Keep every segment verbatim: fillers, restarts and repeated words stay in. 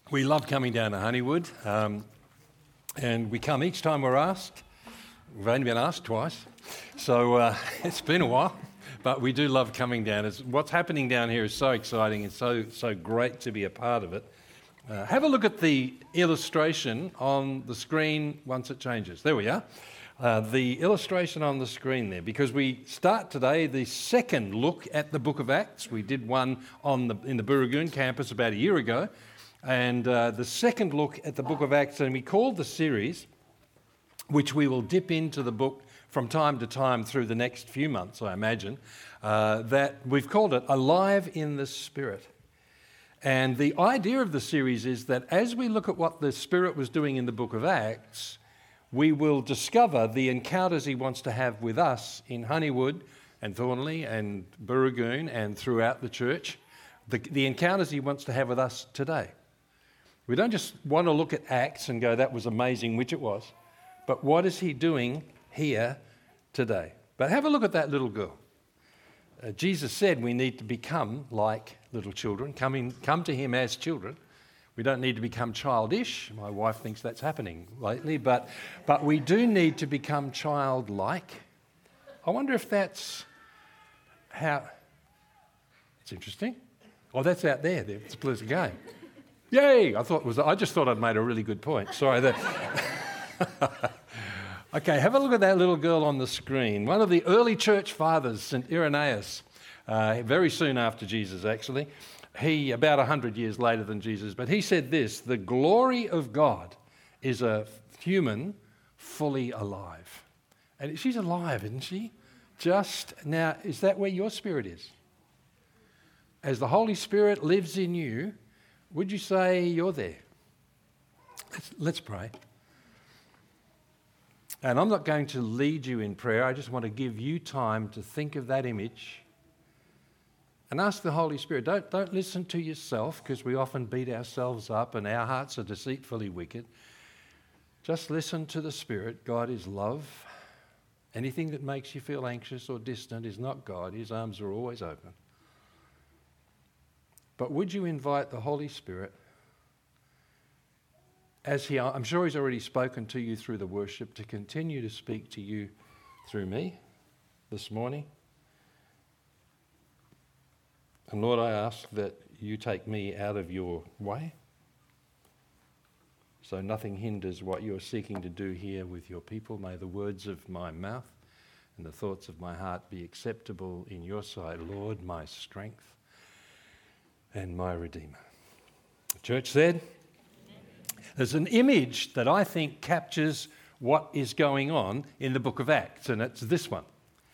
We love coming down to Honeywood, um, and we come each time we're asked. We've only been asked twice, so uh, it's been a while, but we do love coming down. It's, what's happening down here is so exciting and so, so great to be a part of it. Uh, have a look at the illustration on the screen once it changes. There we are. Uh, the illustration on the screen there, because we start today the second look at the Book of Acts. We did one on the, in the Booragoon campus about a year ago, and uh, the second look at the Book of Acts, and we called the series, which we will dip into the book from time to time through the next few months, I imagine, uh, that we've called it Alive in the Spirit. And the idea of the series is that as we look at what the Spirit was doing in the Book of Acts, we will discover the encounters he wants to have with us in Honeywood and Thornley and Booragoon and throughout the church, the, the encounters he wants to have with us today. We don't just want to look at Acts and go, that was amazing, which it was, but what is he doing here today? But have a look at that little girl. Uh, Jesus said we need to become like little children, come, in, come to him as children. We don't need to become childish. My wife thinks that's happening lately, but, but we do need to become childlike. I wonder if that's how... It's interesting. Oh, that's out there. It's a pleasant game. Yay! I thought it was. I just thought I'd made a really good point. Sorry. That. Okay, have a look at that little girl on the screen. One of the early church fathers, Saint Irenaeus, uh, very soon after Jesus, actually. He, about a hundred years later than Jesus, but he said this: the glory of God is a human fully alive. And she's alive, isn't she? Just now, is that where your spirit is? As the Holy Spirit lives in you, would you say you're there? Let's, let's pray. And I'm not going to lead you in prayer. I just want to give you time to think of that image and ask the Holy Spirit. Don't, don't listen to yourself, because we often beat ourselves up and our hearts are deceitfully wicked. Just listen to the Spirit. God is love. Anything that makes you feel anxious or distant is not God. His arms are always open. But would you invite the Holy Spirit, as he, I'm sure he's already spoken to you through the worship, to continue to speak to you through me this morning? And Lord, I ask that you take me out of your way, so nothing hinders what you're seeking to do here with your people. May the words of my mouth and the thoughts of my heart be acceptable in your sight, Lord, my strength and my Redeemer. The church said, there's an image that I think captures what is going on in the book of Acts, and it's this one.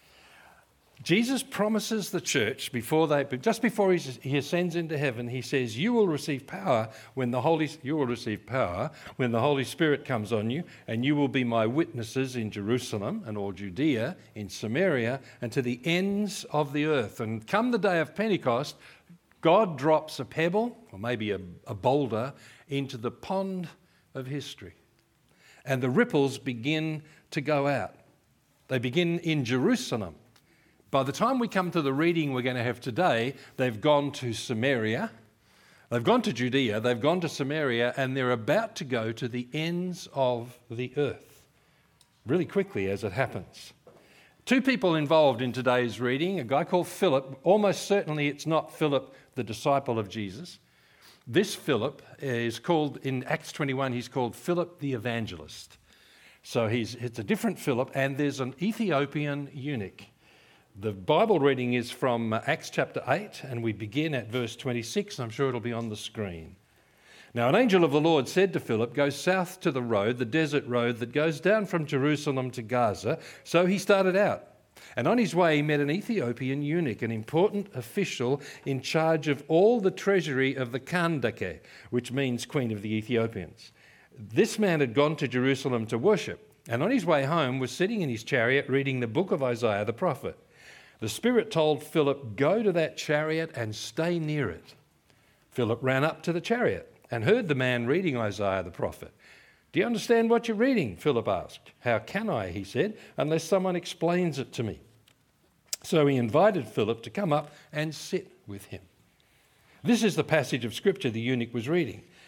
Jesus promises the church before they, just before he ascends into heaven, he says, "You will receive power when the Holy you will receive power when the Holy Spirit comes on you, and you will be my witnesses in Jerusalem and all Judea, in Samaria, and to the ends of the earth." And come the day of Pentecost, God drops a pebble, or maybe a, a boulder, into the pond of history. And the ripples begin to go out. They begin in Jerusalem. By the time we come to the reading we're going to have today, they've gone to Samaria, they've gone to Judea, they've gone to Samaria, and they're about to go to the ends of the earth. Really quickly as it happens. Two people involved in today's reading, a guy called Philip. Almost certainly it's not Philip, the disciple of Jesus. This Philip is called, in Acts twenty-one, he's called Philip the Evangelist. So he's it's a different Philip, and there's an Ethiopian eunuch. The Bible reading is from Acts chapter eight, and we begin at verse twenty-six. I'm sure it'll be on the screen. Now an angel of the Lord said to Philip, "Go south to the road, the desert road that goes down from Jerusalem to Gaza." So he started out. And on his way he met an Ethiopian eunuch, an important official in charge of all the treasury of the Kandake, which means Queen of the Ethiopians. This man had gone to Jerusalem to worship, and on his way home was sitting in his chariot reading the book of Isaiah the prophet. The Spirit told Philip, "Go to that chariot and stay near it." Philip ran up to the chariot and heard the man reading Isaiah the prophet. "Do you understand what you're reading?" Philip asked. "How can I," he said, "unless someone explains it to me?" So he invited Philip to come up and sit with him. This is the passage of Scripture the eunuch was reading.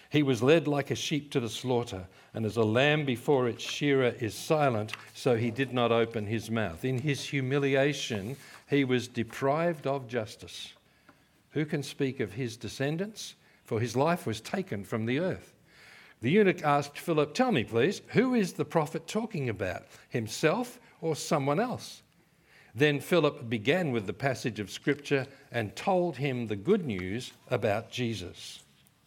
He was led like a sheep to the slaughter, and as a lamb before its shearer is silent, so he did not open his mouth. In his humiliation, he was deprived of justice. Who can speak of his descendants? For his life was taken from the earth. The eunuch asked Philip, "Tell me, please, who is the prophet talking about, himself or someone else?" Then Philip began with the passage of Scripture and told him the good news about Jesus.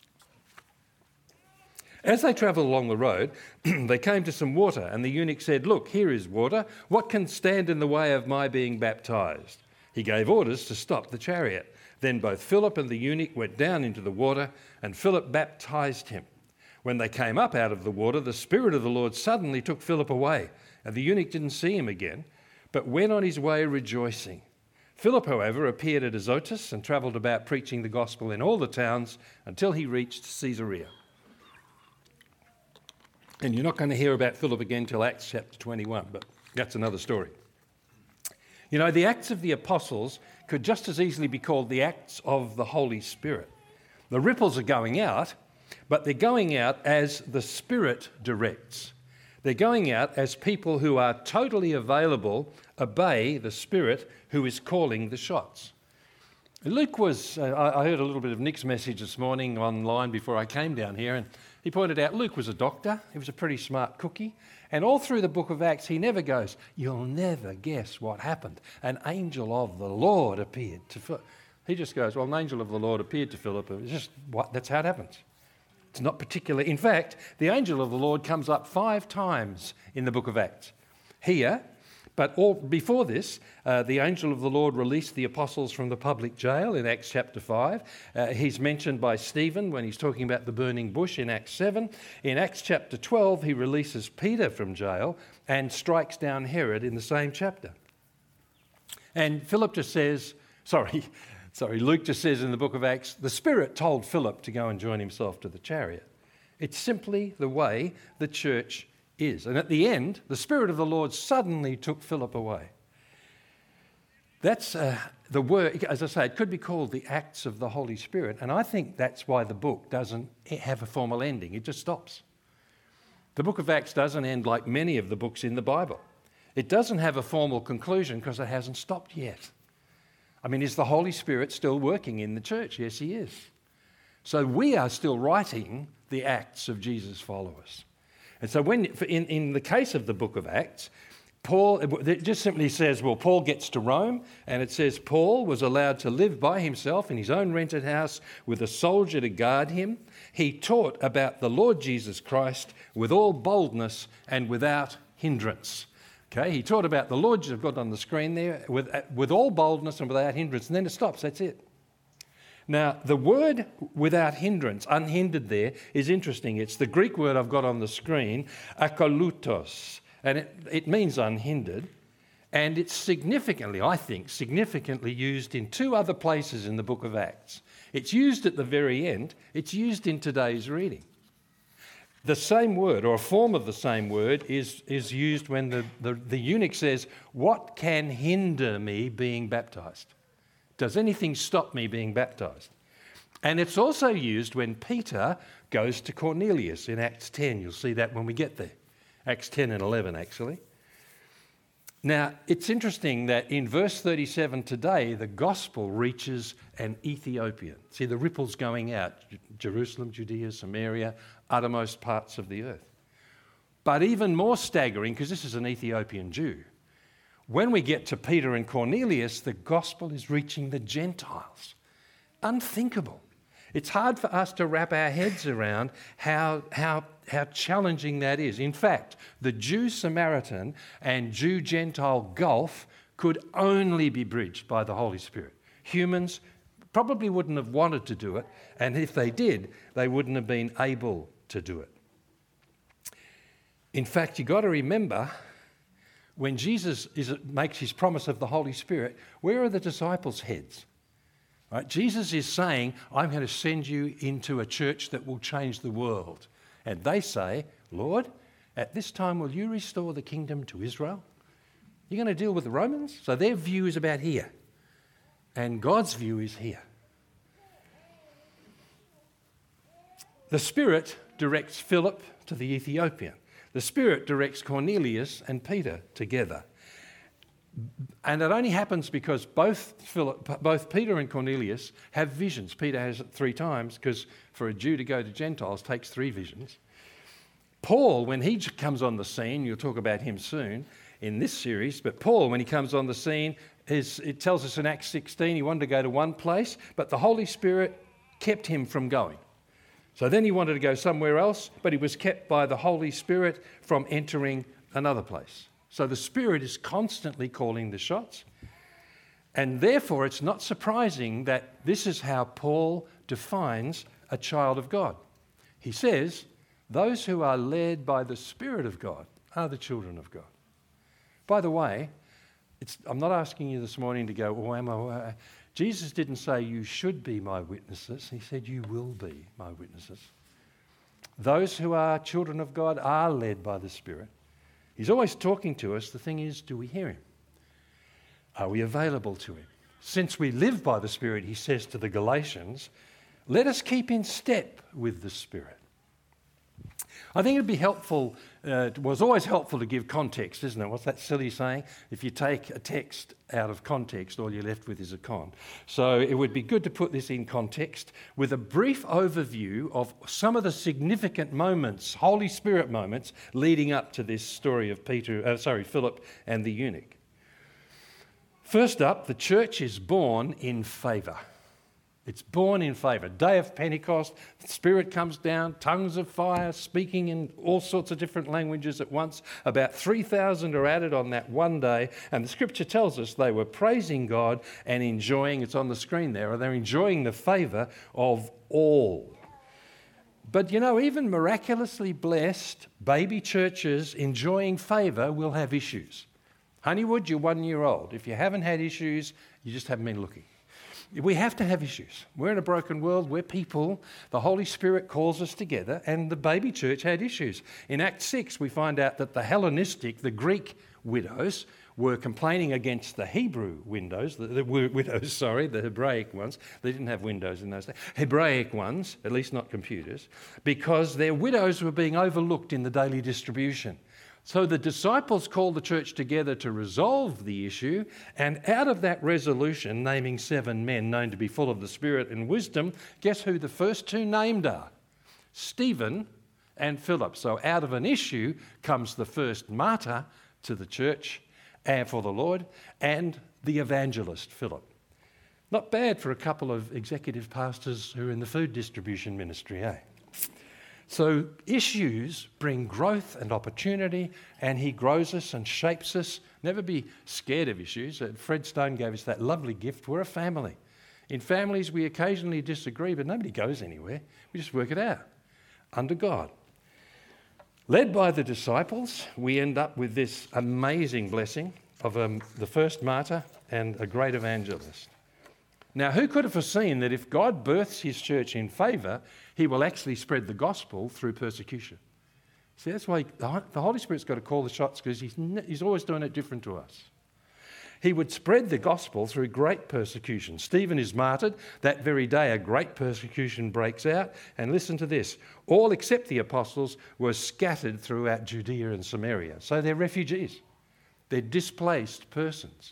As they travelled along the road, they came to some water, and the eunuch said, "Look, here is water. What can stand in the way of my being baptized?" He gave orders to stop the chariot. Then both Philip and the eunuch went down into the water, and Philip baptized him. When they came up out of the water, the Spirit of the Lord suddenly took Philip away, and the eunuch didn't see him again, but went on his way rejoicing. Philip, however, appeared at Azotus and travelled about preaching the gospel in all the towns until he reached Caesarea. And you're not going to hear about Philip again till Acts chapter twenty-one, but that's another story. You know, the Acts of the Apostles could just as easily be called the Acts of the Holy Spirit. The ripples are going out, but they're going out as the Spirit directs. They're going out as people who are totally available, obey the Spirit who is calling the shots. Luke was, uh, I heard a little bit of Nick's message this morning online before I came down here, and he pointed out Luke was a doctor. He was a pretty smart cookie. And all through the book of Acts, he never goes, "You'll never guess what happened. An angel of the Lord appeared to Philip." He just goes, "Well, an angel of the Lord appeared to Philip." It's just what, that's how it happens. It's not particular. In fact, the angel of the Lord comes up five times in the book of Acts. Here, but all, before this, uh, the angel of the Lord released the apostles from the public jail in Acts chapter five. Uh, he's mentioned by Stephen when he's talking about the burning bush in Acts seven. In Acts chapter twelve, he releases Peter from jail and strikes down Herod in the same chapter. And Philip just says, sorry, sorry, Luke just says in the book of Acts, the Spirit told Philip to go and join himself to the chariot. It's simply the way the church is. And at the end, the Spirit of the Lord suddenly took Philip away. That's uh, the word, as I say, it could be called the Acts of the Holy Spirit. And I think that's why the book doesn't have a formal ending. It just stops. The book of Acts doesn't end like many of the books in the Bible. It doesn't have a formal conclusion because it hasn't stopped yet. I mean, is the Holy Spirit still working in the church? Yes, he is. So we are still writing the Acts of Jesus' followers. And so when, in, in the case of the book of Acts, Paul, it just simply says, well, Paul gets to Rome, and it says Paul was allowed to live by himself in his own rented house with a soldier to guard him. He taught about the Lord Jesus Christ with all boldness and without hindrance. Okay, he taught about the Lord, you've got on the screen there, with, with all boldness and without hindrance, and then it stops, that's it. Now, the word without hindrance, unhindered there, is interesting. It's the Greek word I've got on the screen, akalutos, and it, it means unhindered, and it's significantly, I think, significantly used in two other places in the book of Acts. It's used at the very end. It's used in today's reading. The same word, or a form of the same word, is, is used when the, the, the eunuch says, "What can hinder me being baptized? Does anything stop me being baptized?" And it's also used when Peter goes to Cornelius in Acts ten. You'll see that when we get there. Acts ten and eleven, actually. Now, it's interesting that in verse thirty-seven today, the gospel reaches an Ethiopian. See, the ripples going out, Jerusalem, Judea, Samaria, uttermost parts of the earth. But even more staggering, because this is an Ethiopian Jew, when we get to Peter and Cornelius, the gospel is reaching the Gentiles. Unthinkable. It's hard for us to wrap our heads around how, how, how challenging that is. In fact, the Jew-Samaritan and Jew-Gentile gulf could only be bridged by the Holy Spirit. Humans probably wouldn't have wanted to do it, and if they did, they wouldn't have been able to do it. In fact, you've got to remember, when Jesus is, makes his promise of the Holy Spirit, where are the disciples' heads? Right? Jesus is saying, "I'm going to send you into a church that will change the world." And they say, "Lord, at this time will you restore the kingdom to Israel? You're going to deal with the Romans?" So their view is about here. And God's view is here. The Spirit directs Philip to the Ethiopian. The Spirit directs Cornelius and Peter together. And it only happens because both Philip, both Peter and Cornelius have visions. Peter has it three times because for a Jew to go to Gentiles takes three visions. Paul, when he comes on the scene, you'll talk about him soon in this series, but Paul, when he comes on the scene, is, it tells us in Acts sixteen he wanted to go to one place, but the Holy Spirit kept him from going. So then he wanted to go somewhere else, but he was kept by the Holy Spirit from entering another place. So the Spirit is constantly calling the shots. And therefore, it's not surprising that this is how Paul defines a child of God. He says, those who are led by the Spirit of God are the children of God. By the way, it's, I'm not asking you this morning to go, oh, am I? Jesus didn't say you should be my witnesses. He said you will be my witnesses. Those who are children of God are led by the Spirit. He's always talking to us. The thing is, do we hear him? Are we available to him? Since we live by the Spirit, he says to the Galatians, let us keep in step with the Spirit. I think it'd be helpful, uh, it was always helpful to give context, isn't it? What's that silly saying? If you take a text out of context, all you're left with is a con. So it would be good to put this in context with a brief overview of some of the significant moments, Holy Spirit moments, leading up to this story of Peter, uh, sorry, Philip and the eunuch. First up, the church is born in favour. It's born in favour. Day of Pentecost, the Spirit comes down, tongues of fire, speaking in all sorts of different languages at once. About three thousand are added on that one day. And the Scripture tells us they were praising God and enjoying, it's on the screen there, they're enjoying the favour of all. But you know, even miraculously blessed baby churches enjoying favour will have issues. Honeywood, you're one year old. If you haven't had issues, you just haven't been looking. We have to have issues. We're in a broken world. We're people. The Holy Spirit calls us together, and the baby church had issues. In Acts six, we find out that the Hellenistic, the Greek widows, were complaining against the Hebrew windows, the, the widows, sorry, the Hebraic ones. They didn't have windows in those days. Hebraic ones, at least not computers, because their widows were being overlooked in the daily distribution. So the disciples called the church together to resolve the issue, and out of that resolution, naming seven men known to be full of the Spirit and wisdom, guess who the first two named are? Stephen and Philip. So out of an issue comes the first martyr to the church and for the Lord, and the evangelist Philip. Not bad for a couple of executive pastors who are in the food distribution ministry, eh? So issues bring growth and opportunity, and he grows us and shapes us. Never be scared of issues. Fred Stone gave us that lovely gift. We're a family. In families, we occasionally disagree, but nobody goes anywhere. We just work it out under God. Led by the disciples, we end up with this amazing blessing of um, the first martyr and a great evangelist. Now, who could have foreseen that if God births his church in favour, he will actually spread the gospel through persecution? See, that's why the Holy Spirit's got to call the shots, because he's, he's always doing it different to us. He would spread the gospel through great persecution. Stephen is martyred. That very day, a great persecution breaks out. And listen to this. All except the apostles were scattered throughout Judea and Samaria. So they're refugees. They're displaced persons.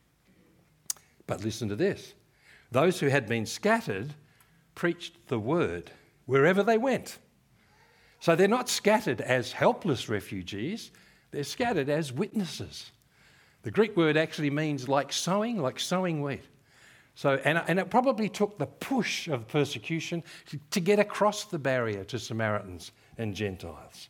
But listen to this. Those who had been scattered preached the word wherever they went. So they're not scattered as helpless refugees, they're scattered as witnesses. The Greek word actually means like sowing, like sowing wheat. So, and, and it probably took the push of persecution to, to get across the barrier to Samaritans and Gentiles.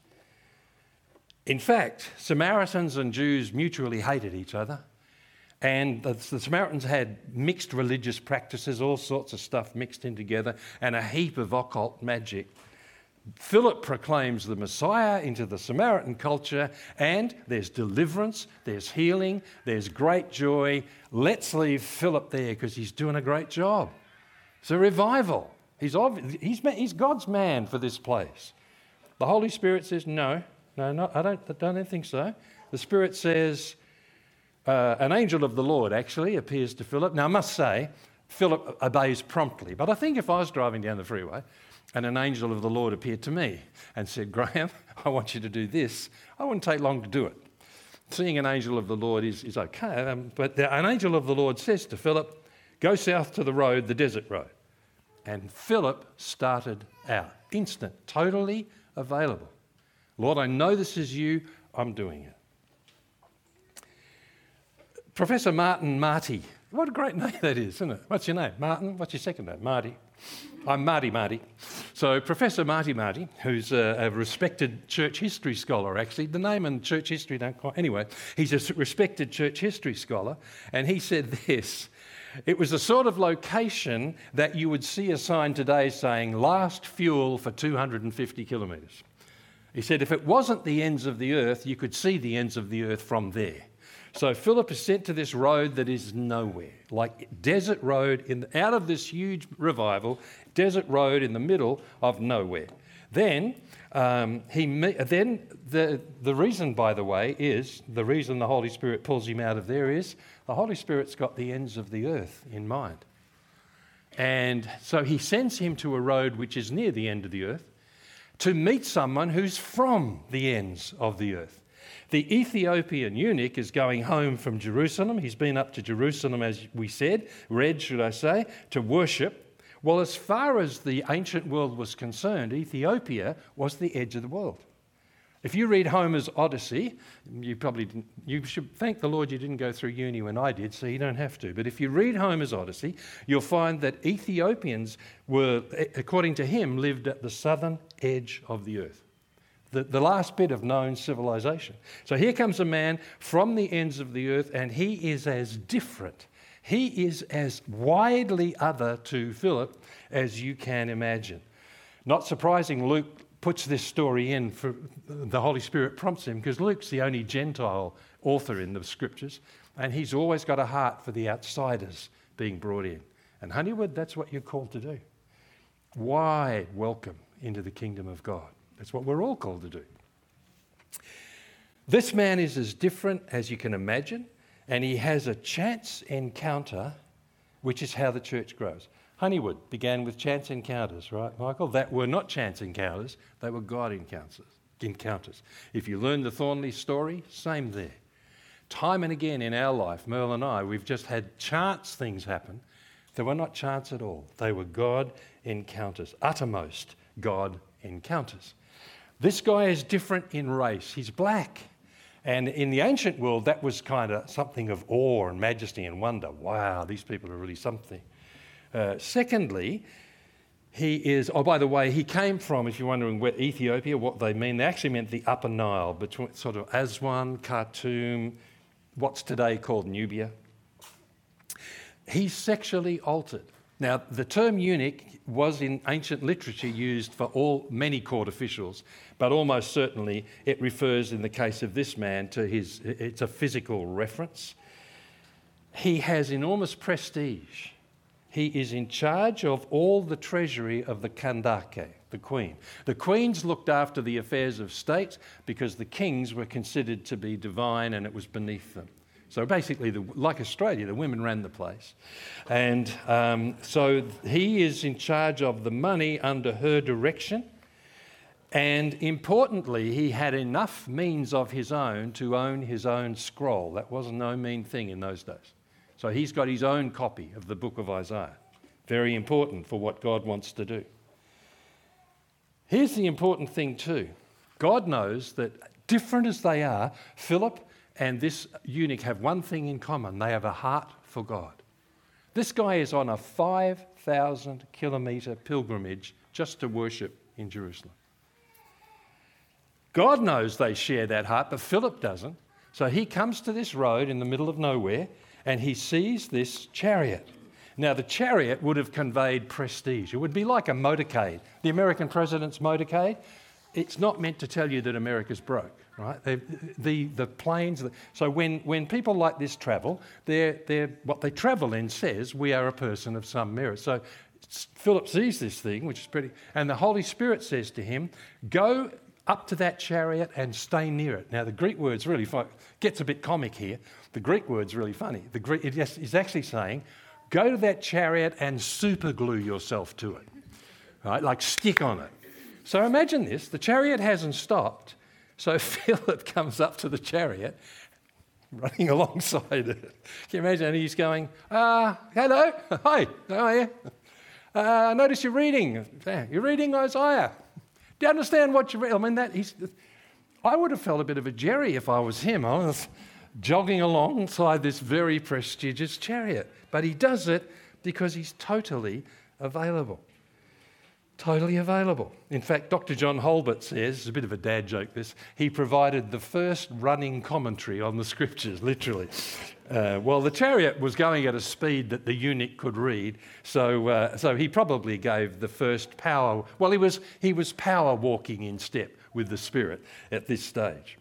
In fact, Samaritans and Jews mutually hated each other. And the, the Samaritans had mixed religious practices, all sorts of stuff mixed in together, and a heap of occult magic. Philip proclaims the Messiah into the Samaritan culture, and there's deliverance, there's healing, there's great joy. Let's leave Philip there because he's doing a great job. It's a revival. He's, obvi- he's, he's God's man for this place. The Holy Spirit says, no, no, no, I don't, I don't think so. The Spirit says, Uh, an angel of the Lord actually appears to Philip. Now, I must say, Philip obeys promptly. But I think if I was driving down the freeway And an angel of the Lord appeared to me and said, Graham, I want you to do this. I wouldn't take long to do it. Seeing an angel of the Lord is, is okay, um, but the, an angel of the Lord says to Philip, go south to the road, the desert road. And Philip started out, instant, totally available. Lord, I know this is you, I'm doing it. Professor Martin Marty, what a great name that is, isn't it? What's your name? Martin? What's your second name? Marty. I'm Marty Marty. So Professor Marty Marty, who's a, a respected church history scholar, actually, the name and church history don't quite... Anyway, he's a respected church history scholar, and he said this: it was the sort of location that you would see a sign today saying, last fuel for two hundred fifty kilometres. He said if it wasn't the ends of the earth, you could see the ends of the earth from there. So Philip is sent to this road that is nowhere, like desert road, in out of this huge revival, desert road in the middle of nowhere. Then, um, he then the, the reason, by the way, is, the reason the Holy Spirit pulls him out of there is, the Holy Spirit's got the ends of the earth in mind. And so he sends him to a road which is near the end of the earth to meet someone who's from the ends of the earth. The Ethiopian eunuch is going home from Jerusalem. He's been up to Jerusalem, as we said, read, should I say, to worship. Well, as far as the ancient world was concerned, Ethiopia was the edge of the world. If you read Homer's Odyssey, you probably didn't, you should thank the Lord you didn't go through uni when I did, so you don't have to. But if you read Homer's Odyssey, you'll find that Ethiopians were, according to him, lived at the southern edge of the earth. The, the last bit of known civilization. So here comes a man from the ends of the earth, and he is as different. He is as widely other to Philip as you can imagine. Not surprising, Luke puts this story in, for the Holy Spirit prompts him, because Luke's the only Gentile author in the scriptures, and he's always got a heart for the outsiders being brought in. And Honeywood, that's what you're called to do. Wide welcome into the kingdom of God. That's what we're all called to do. This man is as different as you can imagine, and he has a chance encounter, which is how the church grows. Honeywood began with chance encounters, right, Michael? That were not chance encounters, they were God encounters. encounters. If you learn the Thornley story, same there. Time and again in our life, Merle and I, we've just had chance things happen. They were not chance at all. They were God encounters, uttermost God encounters. This guy is different in race. He's black. And in the ancient world, that was kind of something of awe and majesty and wonder. Wow, these people are really something. Uh, secondly, he is, oh, by the way, he came from, if you're wondering where Ethiopia, what they mean, they actually meant the Upper Nile, between sort of Aswan, Khartoum, what's today called Nubia. He's sexually altered. Now, the term eunuch was in ancient literature used for all many court officials, but almost certainly it refers in the case of this man to his, it's a physical reference. He has enormous prestige. He is in charge of all the treasury of the Kandake, the queen. The queens looked after the affairs of state because the kings were considered to be divine and it was beneath them. So basically, the, like Australia, the women ran the place. And um, so he is in charge of the money under her direction. And importantly, he had enough means of his own to own his own scroll. That wasn't no mean thing in those days. So he's got his own copy of the book of Isaiah. Very important for what God wants to do. Here's the important thing too. God knows that different as they are, Philip and this eunuch have one thing in common. They have a heart for God. This guy is on a five thousand kilometre pilgrimage just to worship in Jerusalem. God knows they share that heart, but Philip doesn't. So he comes to this road in the middle of nowhere and he sees this chariot. Now, the chariot would have conveyed prestige. It would be like a motorcade. The American president's motorcade, it's not meant to tell you that America's broke, right? They, the the planes. So when, when people like this travel, they're, they're, what they travel in says, we are a person of some merit. So Philip sees this thing, which is pretty, and the Holy Spirit says to him, go up to that chariot and stay near it. Now, the Greek word's really fun. Gets a bit comic here. The Greek word's really funny. The Greek, it is actually saying, go to that chariot and super glue yourself to it. right? Like stick on it. So imagine this, the chariot hasn't stopped, so Philip comes up to the chariot, running alongside it. Can you imagine? And he's going, uh, hello, hi, how are you? Uh, I notice you're reading, you're reading Isaiah. Do you understand what you read? I mean, that he's, I would have felt a bit of a jerry if I was him. I was jogging alongside this very prestigious chariot. But he does it because he's totally available. Totally available. In fact, Doctor John Holbert says, it's a bit of a dad joke this, he provided the first running commentary on the scriptures, literally. Uh, well, the chariot was going at a speed that the eunuch could read, so uh, so he probably gave the first power, well, he was, he was power walking in step with the Spirit at this stage.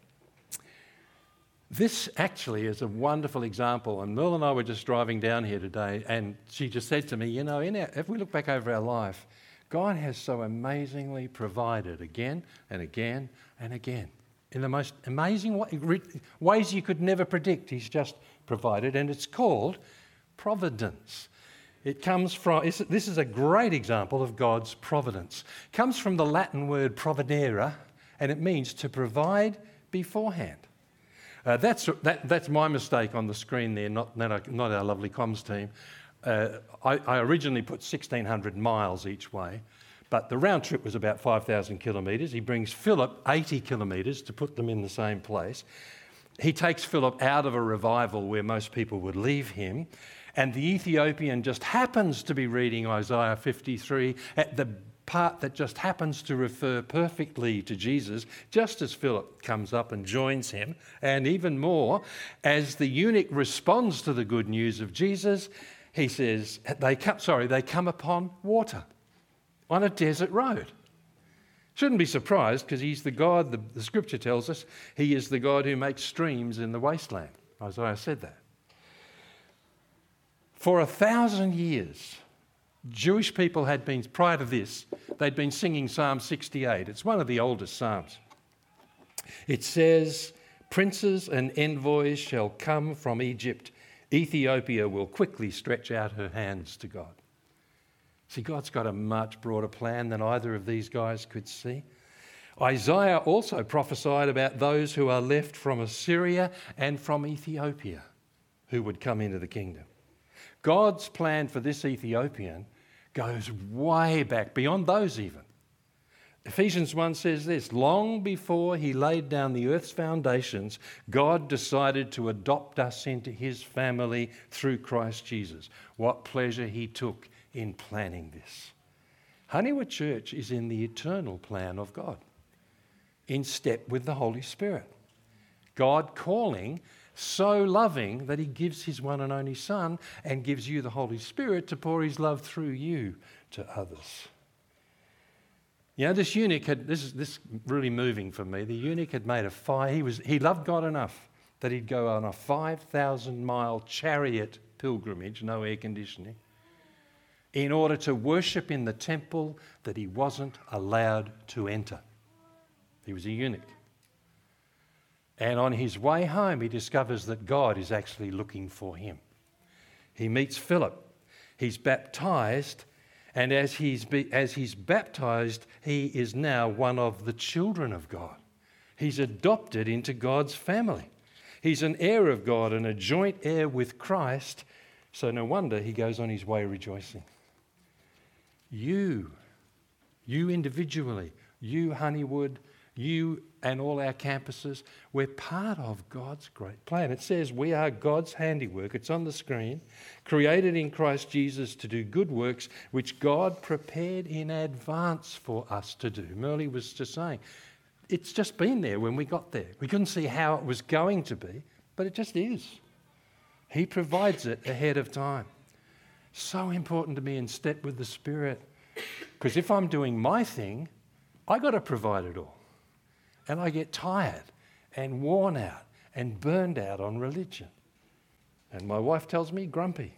This actually is a wonderful example, and Merle and I were just driving down here today, and she just said to me, you know, in our, if we look back over our life, God has so amazingly provided again and again and again. In the most amazing way, ways you could never predict, he's just provided, and it's called providence. It comes from, this is a great example of God's providence. It comes from the Latin word providere, and it means to provide beforehand. Uh, that's, that, that's my mistake on the screen there, not, not, our, not our lovely comms team. Uh, I, I originally put sixteen hundred miles each way, but the round trip was about five thousand kilometres. He brings Philip eighty kilometres to put them in the same place. He takes Philip out of a revival where most people would leave him, and the Ethiopian just happens to be reading Isaiah fifty-three at the part that just happens to refer perfectly to Jesus, just as Philip comes up and joins him. And even more, as the eunuch responds to the good news of Jesus, he says, they come, sorry, they come upon water on a desert road. Shouldn't be surprised, because he's the God, the, the scripture tells us, he is the God who makes streams in the wasteland. Isaiah said that. For a thousand years, Jewish people had been, prior to this, they'd been singing Psalm sixty-eight. It's one of the oldest Psalms. It says, princes and envoys shall come from Egypt. Ethiopia will quickly stretch out her hands to God. See, God's got a much broader plan than either of these guys could see. Isaiah also prophesied about those who are left from Assyria and from Ethiopia who would come into the kingdom. God's plan for this Ethiopian goes way back, beyond those even. Ephesians one says this, long before he laid down the earth's foundations, God decided to adopt us into his family through Christ Jesus. What pleasure he took in planning this. Honeywood Church is in the eternal plan of God, in step with the Holy Spirit. God calling, so loving that he gives his one and only Son and gives you the Holy Spirit to pour his love through you to others. You know, this eunuch had, this is this really moving for me, the eunuch had made a fire, he, was, he loved God enough that he'd go on a five thousand mile chariot pilgrimage, no air conditioning, in order to worship in the temple that he wasn't allowed to enter. He was a eunuch. And on his way home, he discovers that God is actually looking for him. He meets Philip. He's baptized, and as he's, be, as he's baptized, he is now one of the children of God. He's adopted into God's family. He's an heir of God and a joint heir with Christ, so no wonder he goes on his way rejoicing. You, you individually, you Honeywood, you and all our campuses, we're part of God's great plan. It says we are God's handiwork. It's on the screen. Created in Christ Jesus to do good works, which God prepared in advance for us to do. Merle was just saying, it's just been there when we got there. We couldn't see how it was going to be, but it just is. He provides it ahead of time. So important to be in step with the Spirit. Because if I'm doing my thing, I got to provide it all. And I get tired and worn out and burned out on religion. And my wife tells me grumpy.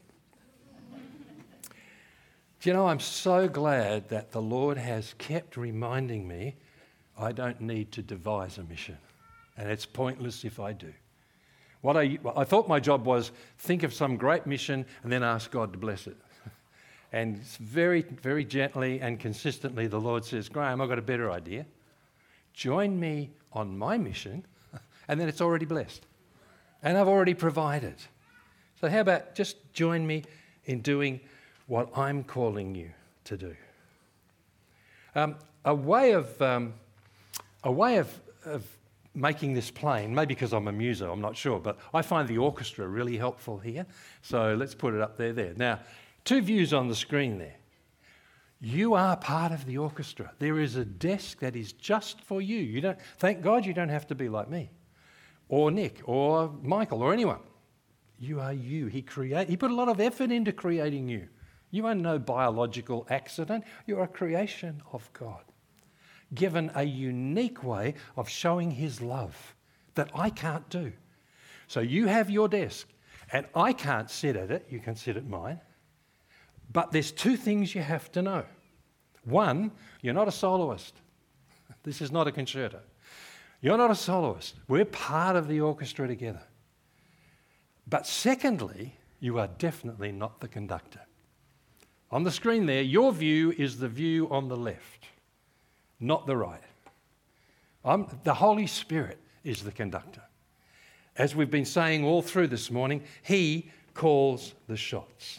Do you know, I'm so glad that the Lord has kept reminding me I don't need to devise a mission. And it's pointless if I do. What I, I thought my job was think of some great mission and then ask God to bless it. And very, very gently and consistently, the Lord says, Graham, I've got a better idea. Join me on my mission, and then it's already blessed. And I've already provided. So how about just join me in doing what I'm calling you to do? Um, a way of um, a way of, of making this plain, maybe because I'm a muso, I'm not sure, but I find the orchestra really helpful here. So let's put it up there, there. Now, two views on the screen there. You are part of the orchestra. There is a desk that is just for you. You don't. Thank God you don't have to be like me, or Nick, or Michael, or anyone. You are you. He create. He put a lot of effort into creating you. You are no biological accident. You are a creation of God, given a unique way of showing his love that I can't do. So you have your desk, and I can't sit at it. You can sit at mine. But there's two things you have to know. One, you're not a soloist. This is not a concerto. You're not a soloist. We're part of the orchestra together. But secondly, you are definitely not the conductor. On the screen there, your view is the view on the left, not the right. I'm, the Holy Spirit is the conductor. As we've been saying all through this morning, he calls the shots.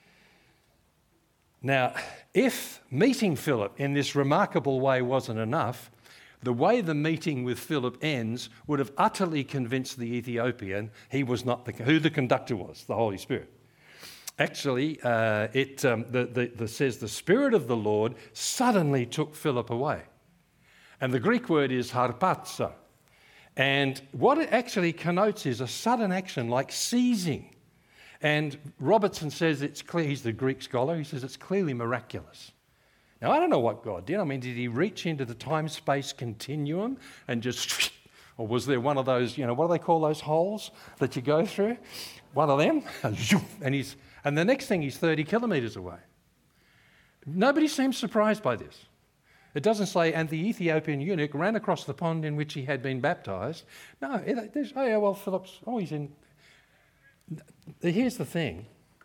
Now, if meeting Philip in this remarkable way wasn't enough, the way the meeting with Philip ends would have utterly convinced the Ethiopian he was not the, who the conductor was, the Holy Spirit. Actually, uh, it um, the, the, the says the Spirit of the Lord suddenly took Philip away. And the Greek word is harpazo. And what it actually connotes is a sudden action like seizing. And Robertson says it's clear, he's the Greek scholar, he says it's clearly miraculous. Now, I don't know what God did. I mean, did he reach into the time-space continuum and just, or was there one of those, you know, what do they call those holes that you go through? One of them, and he's, and the next thing he's thirty kilometres away. Nobody seems surprised by this. It doesn't say, and the Ethiopian eunuch ran across the pond in which he had been baptised. No, it, there's, oh yeah, well, Philip's, oh, he's in. Here's the thing.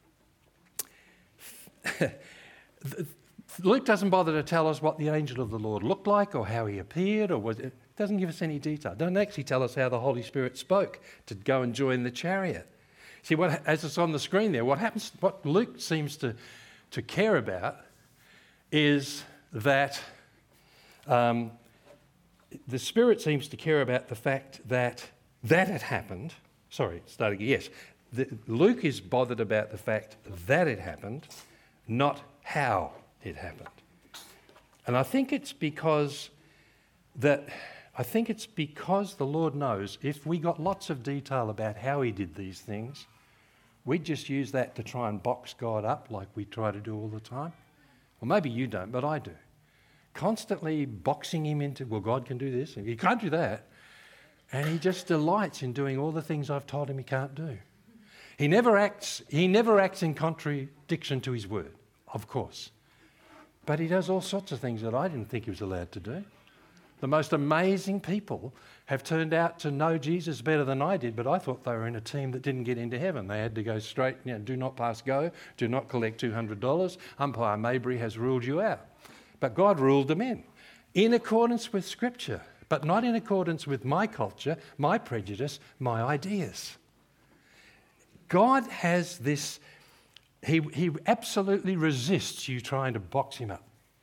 Luke doesn't bother to tell us what the angel of the Lord looked like or how he appeared, or was it doesn't give us any detail. It doesn't actually tell us how the Holy Spirit spoke to go and join the chariot. See, what, as it's on the screen there, what happens, what Luke seems to, to care about is that um, the Spirit seems to care about the fact that that had happened. Sorry, starting again. Yes, the, Luke is bothered about the fact that it happened, not how it happened. And I think it's because that I think it's because the Lord knows if we got lots of detail about how he did these things, we'd just use that to try and box God up like we try to do all the time. Well, maybe you don't, but I do. Constantly boxing him into, well, God can do this, and he can't do that. And he just delights in doing all the things I've told him he can't do. He never acts, he never acts in contradiction to his word, of course. But he does all sorts of things that I didn't think he was allowed to do. The most amazing people have turned out to know Jesus better than I did, but I thought they were in a team that didn't get into heaven. They had to go straight, you know, do not pass go, do not collect two hundred dollars. Umpire Maybury has ruled you out. But God ruled them in, in accordance with Scripture, but not in accordance with my culture, my prejudice, my ideas. God has this, he, he absolutely resists you trying to box him up.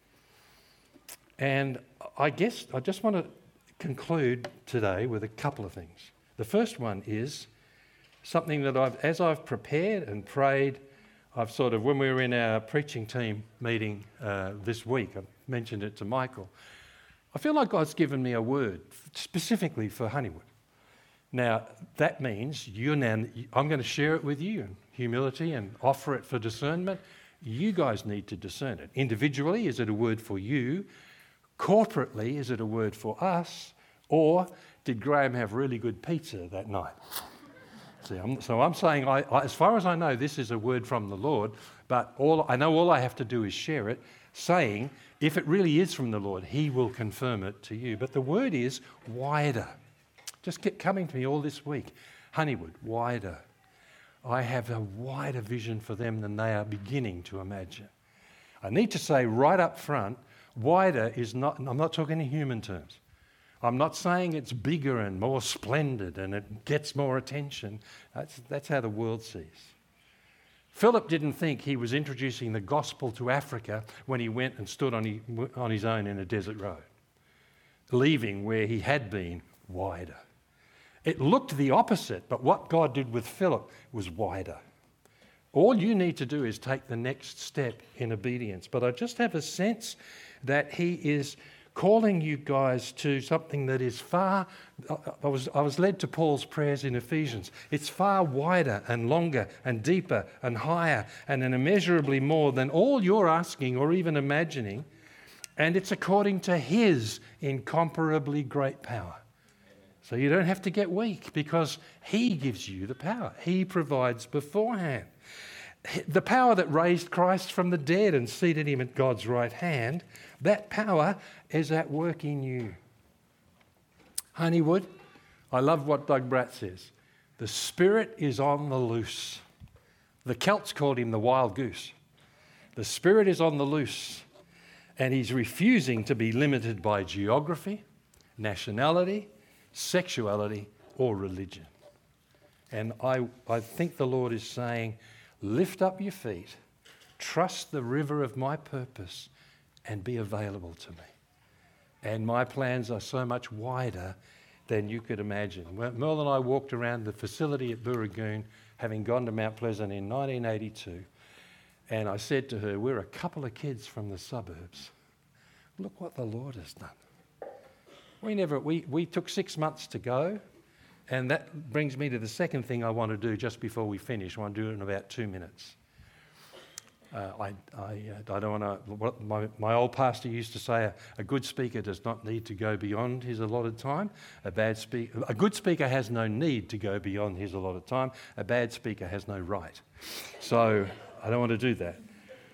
And I guess I just want to conclude today with a couple of things. The first one is something that I've, as I've prepared and prayed, I've sort of, when we were in our preaching team meeting uh, this week, I mentioned it to Michael, I feel like God's given me a word specifically for Honeywood. Now, that means you now, I'm going to share it with you in humility and offer it for discernment. You guys need to discern it. Individually, is it a word for you? Corporately, is it a word for us? Or did Graham have really good pizza that night? See, I'm, so I'm saying, I, I, as far as I know, this is a word from the Lord, but all I know all I have to do is share it, saying, if it really is from the Lord, he will confirm it to you. But the word is wider. Just kept coming to me all this week. Honeywood, wider. I have a wider vision for them than they are beginning to imagine. I need to say right up front, wider is not, I'm not talking in human terms. I'm not saying it's bigger and more splendid and it gets more attention. That's, that's how the world sees. Philip didn't think he was introducing the gospel to Africa when he went and stood on, he, on his own in a desert road, leaving where he had been wider. It looked the opposite, but what God did with Philip was wider. All you need to do is take the next step in obedience. But I just have a sense that he is calling you guys to something that is far, I was, I was led to Paul's prayers in Ephesians. It's far wider and longer and deeper and higher and immeasurably more than all you're asking or even imagining. And it's according to his incomparably great power. So you don't have to get weak because he gives you the power. He provides beforehand. The power that raised Christ from the dead and seated him at God's right hand, that power is at work in you. Honeywood, I love what Doug Bratt says. The Spirit is on the loose. The Celts called him the wild goose. The Spirit is on the loose, and he's refusing to be limited by geography, nationality, sexuality, or religion. And I, I think the Lord is saying, lift up your feet, trust the river of my purpose, and be available to me. And my plans are so much wider than you could imagine. Merle and I walked around the facility at Burragoon, having gone to Mount Pleasant in nineteen eighty-two, and I said to her, we're a couple of kids from the suburbs. Look what the Lord has done. We never, we, we took six months to go. And that brings me to the second thing I want to do just before we finish. I want to do it in about two minutes. Uh, I, I, I don't want to... What my, my old pastor used to say, a, a good speaker does not need to go beyond his allotted time. A bad speak, a good speaker has no need to go beyond his allotted time. A bad speaker has no right. So I don't want to do that.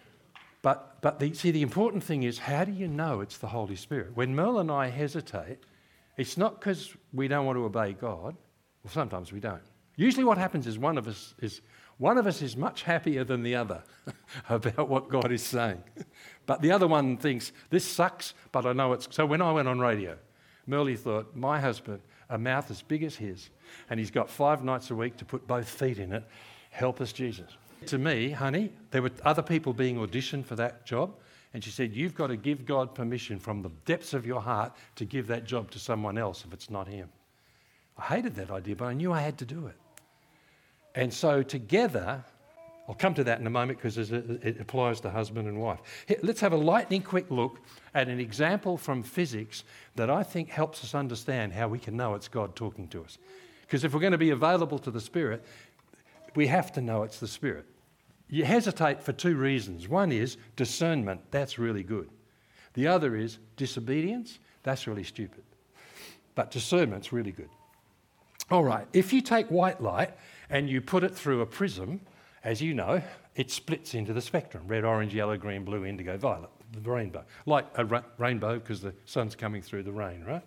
But, but the, see, the important thing is, how do you know it's the Holy Spirit? When Merle and I hesitate, it's not because we don't want to obey God. Well, sometimes we don't. Usually what happens is one of us is one of us is much happier than the other about what God is saying. But the other one thinks, this sucks, but I know it's... So when I went on radio, Merle thought, my husband, a mouth as big as his, and he's got five nights a week to put both feet in it. Help us, Jesus. To me, honey, there were other people being auditioned for that job, and she said, you've got to give God permission from the depths of your heart to give that job to someone else if it's not him. I hated that idea, but I knew I had to do it. And so together, I'll come to that in a moment because it applies to husband and wife. Here, let's have a lightning quick look at an example from physics that I think helps us understand how we can know it's God talking to us. Because if we're going to be available to the Spirit, we have to know it's the Spirit. You hesitate for two reasons. One is discernment. That's really good. The other is disobedience. That's really stupid. But discernment's really good. All right, if you take white light and you put it through a prism, as you know, it splits into the spectrum. Red, orange, yellow, green, blue, indigo, violet, the rainbow. Like a ra- rainbow because the sun's coming through the rain, right?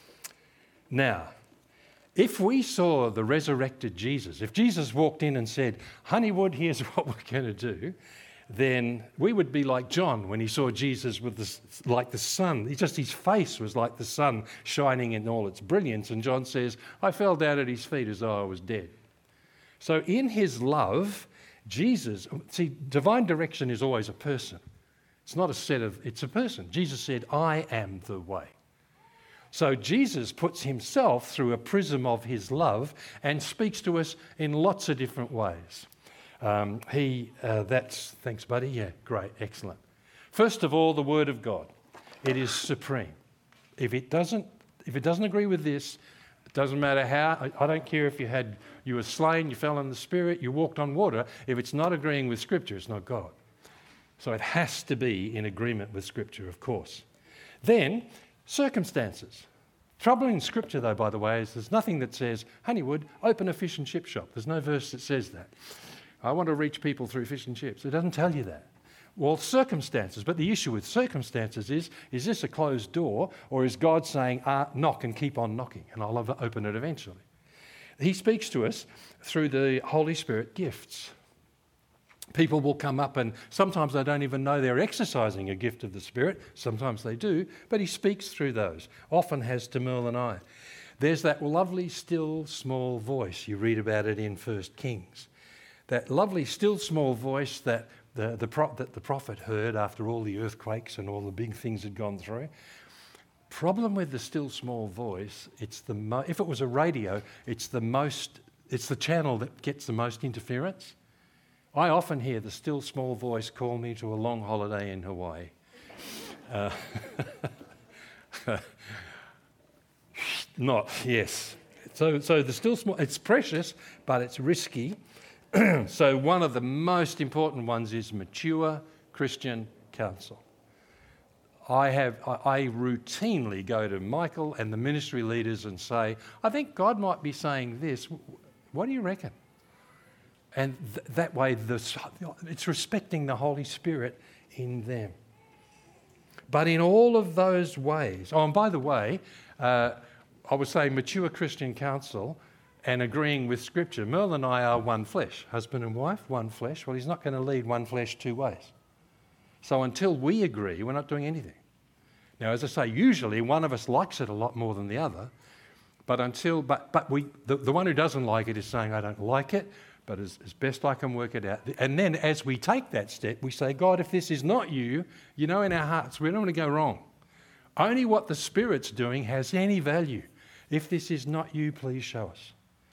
Now, if we saw the resurrected Jesus, if Jesus walked in and said, Honeywood, here's what we're going to do, then we would be like John when he saw Jesus with the, like the sun. He just, his face was like the sun shining in all its brilliance. And John says, I fell down at his feet as though I was dead. So in his love, Jesus, see, divine direction is always a person. It's not a set of, it's a person. Jesus said, I am the way. So Jesus puts himself through a prism of his love and speaks to us in lots of different ways. Um, he, uh, that's, thanks buddy, yeah, great, excellent. First of all, the Word of God. It is supreme. If it doesn't, if it doesn't agree with this, it doesn't matter how, I, I don't care if you had, you were slain, you fell in the Spirit, you walked on water, if it's not agreeing with Scripture, it's not God. So it has to be in agreement with Scripture, of course. Then, circumstances. Trouble in Scripture, though, by the way, is there's nothing that says, Honeywood, open a fish and chip shop. There's no verse that says that. I want to reach people through fish and chips. It doesn't tell you that. Well, circumstances. But the issue with circumstances is, is this a closed door, or is God saying, ah, knock and keep on knocking, and I'll open it eventually? He speaks to us through the Holy Spirit gifts. People will come up and sometimes they don't even know they're exercising a gift of the Spirit. Sometimes they do, but he speaks through those, often has to Merle and I. There's that lovely, still, small voice. You read about it in First Kings. That lovely, still, small voice that the, the, pro- that the prophet heard after all the earthquakes and all the big things had gone through. Problem with the still, small voice, it's the mo- if it was a radio, it's the most, it's the channel that gets the most interference. I often hear the still small voice call me to a long holiday in Hawaii. Uh, not, yes. So, so the still small, it's precious, but it's risky. So one of the most important ones is mature Christian counsel. I have, I, I routinely go to Michael and the ministry leaders and say, I think God might be saying this. What do you reckon? And th- that way, the, it's respecting the Holy Spirit in them. But in all of those ways, oh, and by the way, uh, I was saying mature Christian counsel and agreeing with Scripture. Merle and I are one flesh, husband and wife, one flesh. Well, he's not going to lead one flesh two ways. So until we agree, we're not doing anything. Now, as I say, usually one of us likes it a lot more than the other, but until, but, but we, the, the one who doesn't like it is saying, I don't like it, but as, as best I can work it out. And then as we take that step, we say, God, if this is not you, you know in our hearts, we don't want to go wrong. Only what the Spirit's doing has any value. If this is not you, please show us.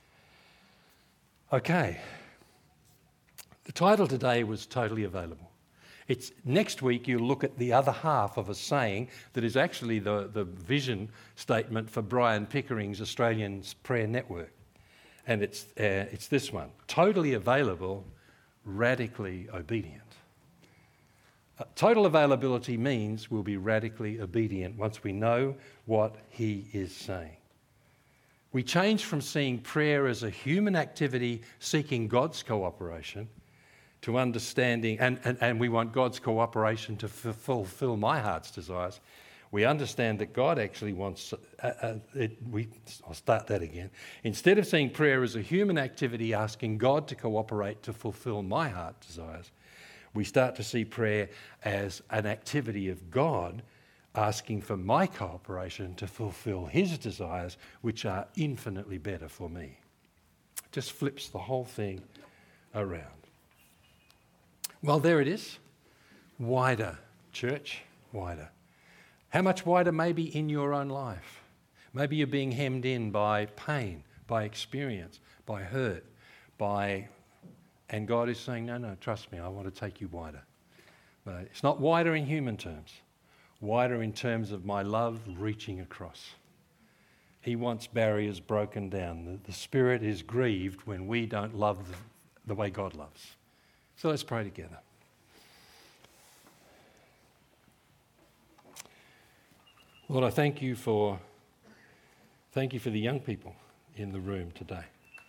Okay. The title today was Totally Available. It's next week you'll look at the other half of a saying that is actually the, the vision statement for Brian Pickering's Australian Prayer Network. And it's, uh, it's this one, totally available, radically obedient. Uh, total availability means we'll be radically obedient once we know what he is saying. We change from seeing prayer as a human activity seeking God's cooperation to understanding, and, and, and we want God's cooperation to f- fulfill my heart's desires. We understand that God actually wants, uh, uh, it, we, I'll start that again. Instead of seeing prayer as a human activity asking God to cooperate to fulfill my heart desires, we start to see prayer as an activity of God asking for my cooperation to fulfill his desires, which are infinitely better for me. Just flips the whole thing around. Well, there it is. Wider, church, wider. How much wider maybe in your own life? Maybe you're being hemmed in by pain, by experience, by hurt, by... And God is saying, no, no, trust me, I want to take you wider. But it's not wider in human terms. Wider in terms of my love reaching across. He wants barriers broken down. The, the Spirit is grieved when we don't love the, the way God loves. So let's pray together. Lord, I thank you for thank you for the young people in the room today.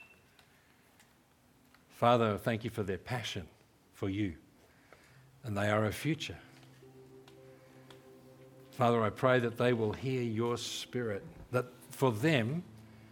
Father, thank you for their passion for you, and they are our future. Father, I pray that they will hear your Spirit, that for them,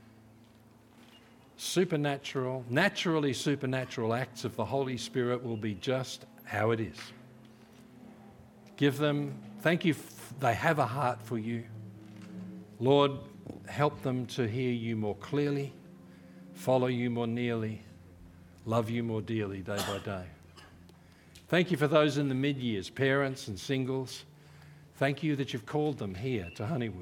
supernatural, naturally supernatural acts of the Holy Spirit will be just how it is. Give them, thank you, f- they have a heart for you. Lord, help them to hear you more clearly, follow you more nearly, love you more dearly day by day. Thank you for those in the mid-years, parents and singles. Thank you that you've called them here to Honeywood.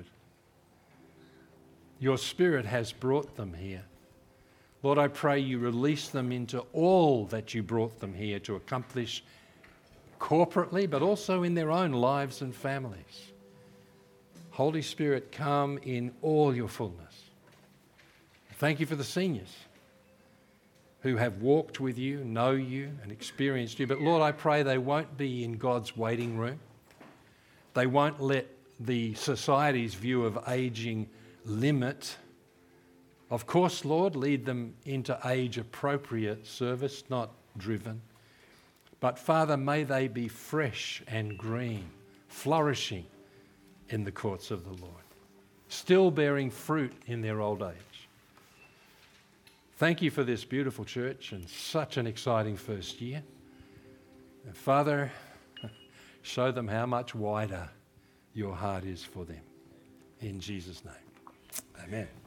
Your Spirit has brought them here. Lord, I pray you release them into all that you brought them here to accomplish corporately, but also in their own lives and families. Holy Spirit, come in all your fullness. Thank you for the seniors who have walked with you, know you, and experienced you. But Lord, I pray they won't be in God's waiting room. They won't let the society's view of aging limit. Of course, Lord, lead them into age-appropriate service, not driven. But Father, may they be fresh and green, flourishing in the courts of the Lord, still bearing fruit in their old age. Thank you for this beautiful church and such an exciting first year. And Father, show them how much wider your heart is for them. In Jesus' name, amen.